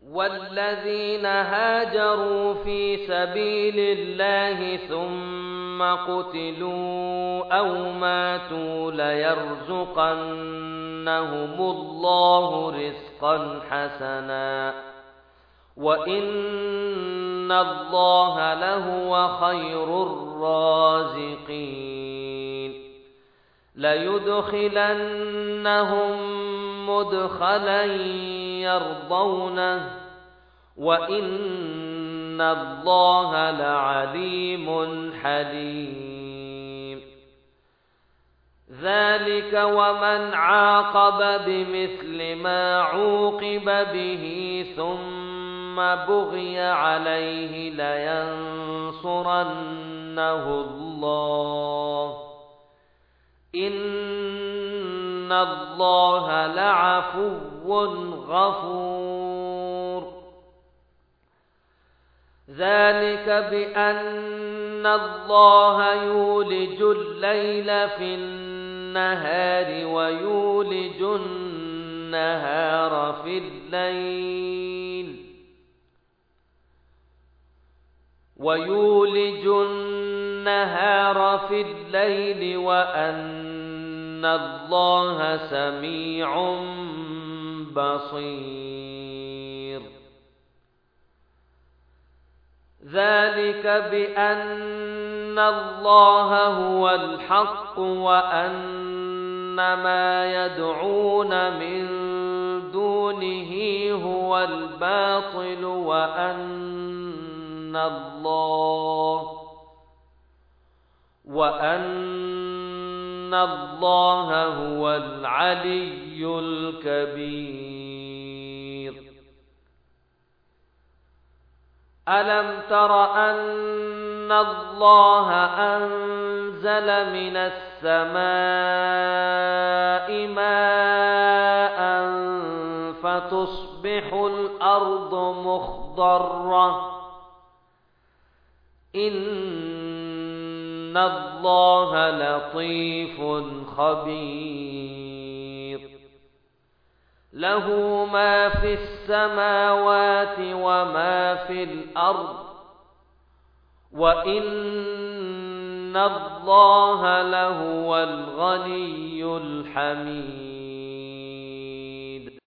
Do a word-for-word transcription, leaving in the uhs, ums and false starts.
والذين هاجروا في سبيل الله ثم قتلوا أو ماتوا ليرزقنهم الله رزقا حسنا وإن الله لهو خير الرازقين ليدخلنهم مدخلا يرضونه وإن الله لعليم حليم ذلك ومن عاقب بمثل ما عوقب به ثم بغي عليه لينصرنه الله إن الله لعفو غفور ذلك بأن الله يولج الليل في النهار ويولج النهار في الليل ويولج النهار في الليل وأن الله سميع بصير ذلك بأن الله هو الحق وأن ما يدعون من دونه هو الباطل وأن الله وأن الله هو العلي الكبير ألم تر أن الله أنزل من السماء ماء فتصبح الأرض مخضرة إن الله لطيف خبير له ما في السماوات وما في الأرض وإن الله لهو الغني الحميد